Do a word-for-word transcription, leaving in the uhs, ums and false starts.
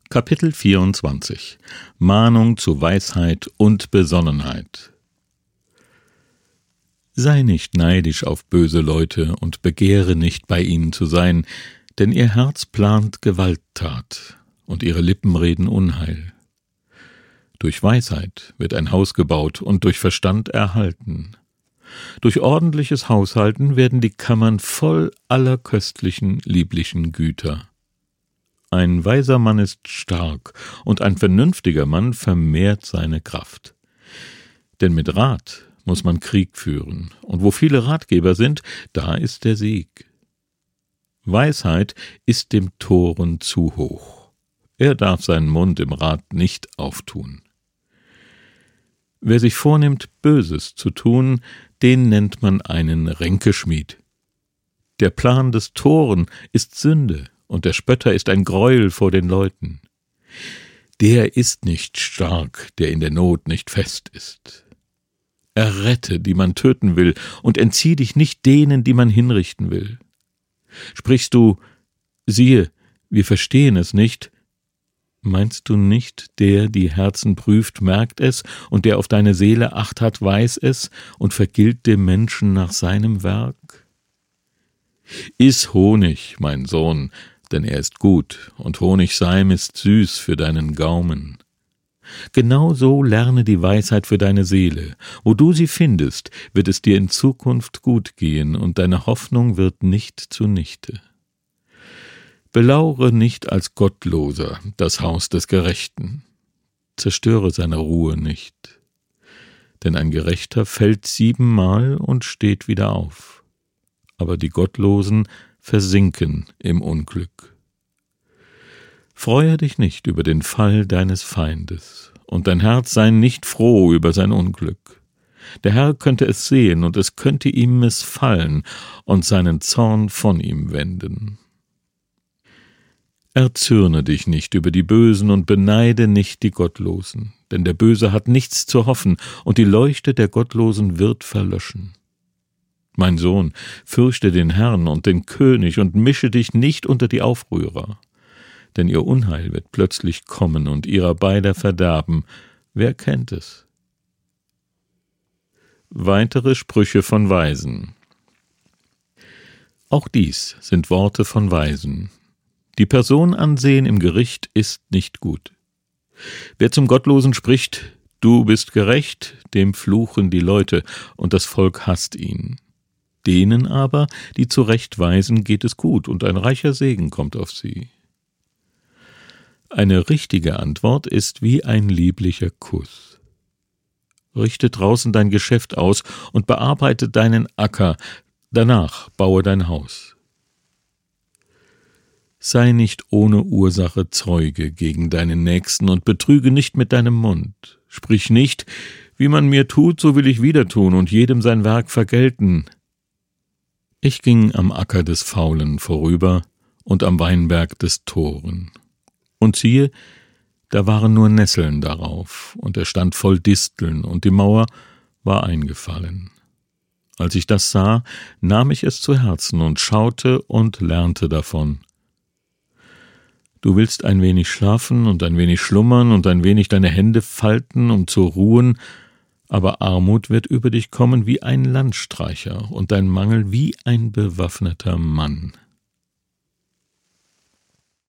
Kapitel vierundzwanzig Mahnung zu Weisheit und Besonnenheit. Sei nicht neidisch auf böse Leute und begehre nicht, bei ihnen zu sein, denn ihr Herz plant Gewalttat und ihre Lippen reden Unheil. Durch Weisheit wird ein Haus gebaut und durch Verstand erhalten. Durch ordentliches Haushalten werden die Kammern voll aller köstlichen, lieblichen Güter. Ein weiser Mann ist stark, und ein vernünftiger Mann vermehrt seine Kraft. Denn mit Rat muss man Krieg führen, und wo viele Ratgeber sind, da ist der Sieg. Weisheit ist dem Toren zu hoch. Er darf seinen Mund im Rat nicht auftun. Wer sich vornimmt, Böses zu tun, den nennt man einen Ränkeschmied. Der Plan des Toren ist Sünde, und der Spötter ist ein Greuel vor den Leuten. Der ist nicht stark, der in der Not nicht fest ist. Errette, die man töten will, und entzieh dich nicht denen, die man hinrichten will. Sprichst du, siehe, wir verstehen es nicht, meinst du nicht, der die Herzen prüft, merkt es, und der auf deine Seele Acht hat, weiß es und vergilt dem Menschen nach seinem Werk? Iss Honig, mein Sohn, denn er ist gut, und Honigseim ist süß für deinen Gaumen. Genau so lerne die Weisheit für deine Seele. Wo du sie findest, wird es dir in Zukunft gut gehen, und deine Hoffnung wird nicht zunichte. Belaure nicht als Gottloser das Haus des Gerechten. Zerstöre seine Ruhe nicht. Denn ein Gerechter fällt siebenmal und steht wieder auf. Aber die Gottlosen versinken im Unglück. Freue dich nicht über den Fall deines Feindes, und dein Herz sei nicht froh über sein Unglück. Der Herr könnte es sehen, und es könnte ihm missfallen und seinen Zorn von ihm wenden. Erzürne dich nicht über die Bösen und beneide nicht die Gottlosen, denn der Böse hat nichts zu hoffen, und die Leuchte der Gottlosen wird verlöschen. Mein Sohn, fürchte den Herrn und den König und mische dich nicht unter die Aufrührer. Denn ihr Unheil wird plötzlich kommen und ihrer beider Verderben. Wer kennt es? Weitere Sprüche von Weisen. Auch dies sind Worte von Weisen. Die Person ansehen im Gericht ist nicht gut. Wer zum Gottlosen spricht, du bist gerecht, dem fluchen die Leute, und das Volk hasst ihn. Denen aber, die zurechtweisen, geht es gut, und ein reicher Segen kommt auf sie. Eine richtige Antwort ist wie ein lieblicher Kuss. Richte draußen dein Geschäft aus und bearbeite deinen Acker, danach baue dein Haus. Sei nicht ohne Ursache Zeuge gegen deinen Nächsten und betrüge nicht mit deinem Mund. Sprich nicht, wie man mir tut, so will ich wieder tun und jedem sein Werk vergelten. Ich ging am Acker des Faulen vorüber und am Weinberg des Toren. Und siehe, da waren nur Nesseln darauf, und er stand voll Disteln, und die Mauer war eingefallen. Als ich das sah, nahm ich es zu Herzen und schaute und lernte davon. Du willst ein wenig schlafen und ein wenig schlummern und ein wenig deine Hände falten, um zu ruhen, aber Armut wird über dich kommen wie ein Landstreicher und dein Mangel wie ein bewaffneter Mann.